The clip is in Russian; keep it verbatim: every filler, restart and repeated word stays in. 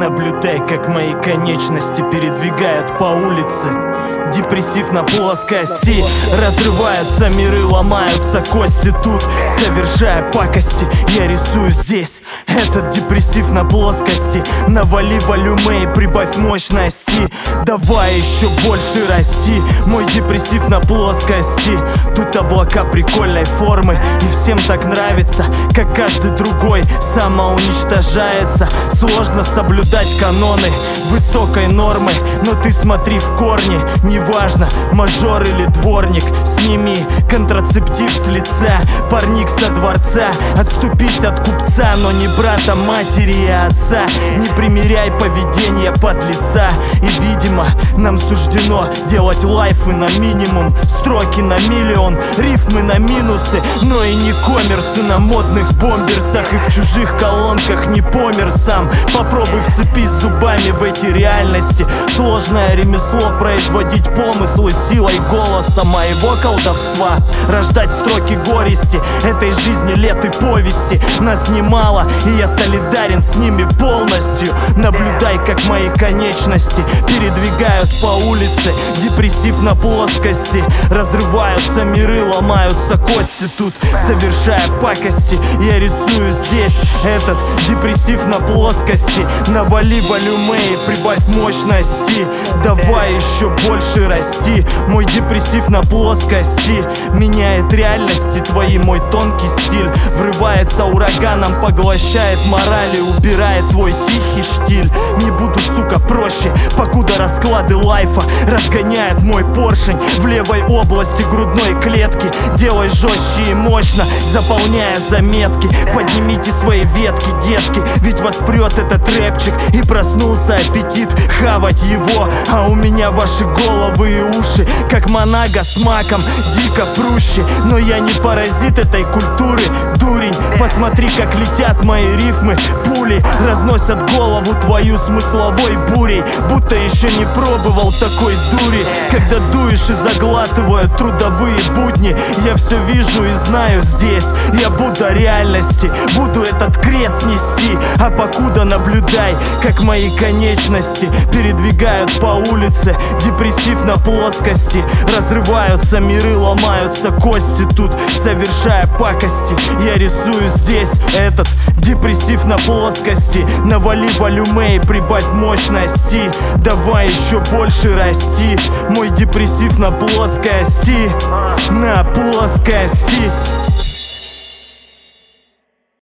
Наблюдай, как мои конечности передвигают по улице. Депрессив на плоскости. Разрываются миры, ломаются кости. Тут, совершая пакости, я рисую здесь. Этот депрессив на плоскости. Навали волюме и прибавь мощности. Давай еще больше расти. Мой депрессив на плоскости. Тут облака прикольной формы, и всем так нравится, как каждый другой самоуничтожается. Сложно соблюдать каноны высокой нормы, но ты смотри в корни. Неважно, мажор или дворник, сними контрацептив с лица. Парник со дворца, отступись от купца, но не брата, матери и отца. Не примеряй поведение подлеца. И видимо, нам суждено делать лайфы на минимум, строки на миллион, рифмы на минусы, но и не коммерсы на модных бомберсах. И в чужих колонках не помер сам. Попробуй вцепись зубами в эти реальности. Сложное ремесло производить помыслы силой голоса моего колдовства. Рождать строки горести этой жизни, лет и повести. Нас немало, и я солидарен с ними полностью. Наблюдай, как мои конечности передвигают по улице. Депрессив на плоскости. Разрываются миры, ломаются кости. Тут, совершая пакости, я рисую здесь. Этот депрессив на плоскости. Навали волюме и прибавь мощности. Давай еще больше расти. Мой депрессив на плоскости. Меняет реальности твои, мой тонкий стиль. Врывается ураганом, поглощает морали, убирает твой тихий штиль. Не буду, сука, проще, покуда расклады лайфа разгоняет мой поршень в левой области грудной клетки. Делай жестче и мощно, заполняя заметки. Поднимите свои ветки, детки, ведь вас прет этот рэпчик. И проснулся аппетит хавать его. А у меня ваши головы и уши, как монага с маком, дико прущи. Но я не паразит этой культуры, дурень. Посмотри, как летят мои рифмы. Пули разносят голову твою смысловой бурей. Будто еще не пробовал такой дури. Когда дуешь и заглатывая трудовые будни, я все вижу и знаю здесь. Я Будда реальности, буду этот крест нести. А покуда наблюдай, как мои конечности передвигают по улице. Депрессив на плоскости. Разрываются миры, ломаются кости. Тут, совершая пакости, я рисую здесь. Этот депрессив на плоскости. Навали волюме и прибавь мощности. Давай еще больше расти. Мой депрессив на плоскости. На плоскости.